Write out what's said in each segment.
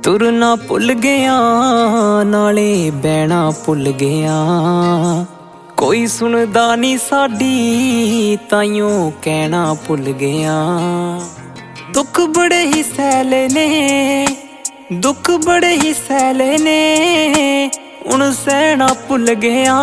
तुरना भुल गया नाले बहना भुल गया। कोई सुनदा नहीं साडी ताइयों कहना भुल गया। दुख बड़े ही सैले ने, दुख बड़े ही सैले ने, हुण सहना भुल गया।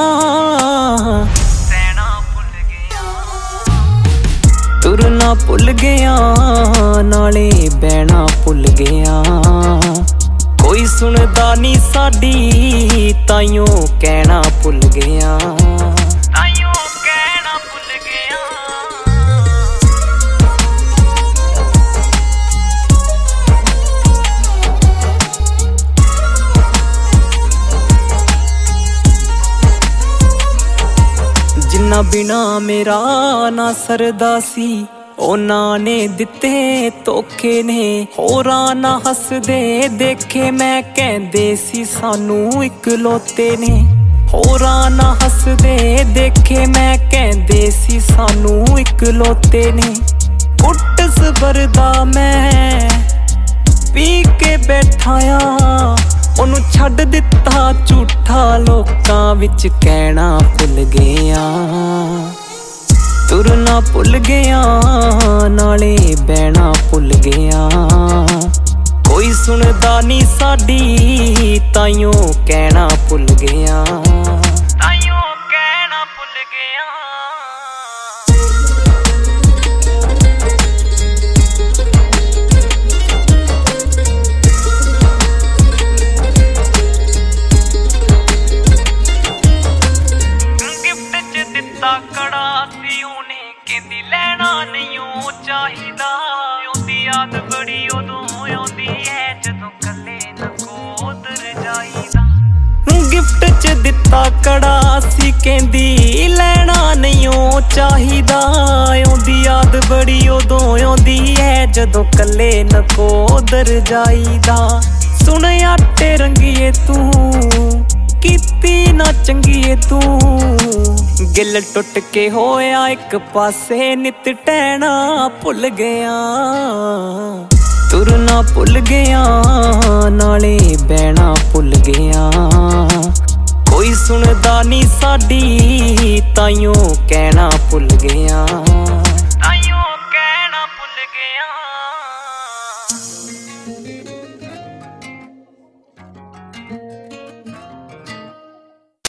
तुरना भुल गया नाले बहना भुल गया। कोई सुनदा नहीं साडी ताइयों कहना भुल गया। जिन्ना बिना मेरा ना सरदा सी उन्हां ने दिते धोखे ने। होरां ना हसदे देखे मैं कहंदे सी सानू इकलौते ने। होरां ना हसदे देखे मैं कहंदे सी सानू इकलौते ने। घुट सबरदा मैं पी के बैठाया ओनू छड्ड दिता झूठा लोकां विच कहना भुल गया। तुरना भुल गया नाले बहना भुल गया। कोई सुनदा नहीं साडी ताइयों कहना भुल गया। कड़ा सी उन्हें कहंदी लैना नहीं ओ चाहिदा। ओदी याद बड़ी उदों आउंदी है जदों कल्ले नकोदर जाईदा। गिफ्ट च दिता कड़ा सी कहंदी लैना नहीं ओ चाहिदा। ओदी याद बड़ी उदों आउंदी है जदों कल्ले नकोदर जाईदा। सुन आटे रंगीए तू कीती ना चंगीए तू। गिल टुट के होया एक पासे नित टहना भुल गया। तुरना भुल गया नाले बहना भुल गया। कोई सुनदा नहीं साडी ताइयों कहना भुल गया।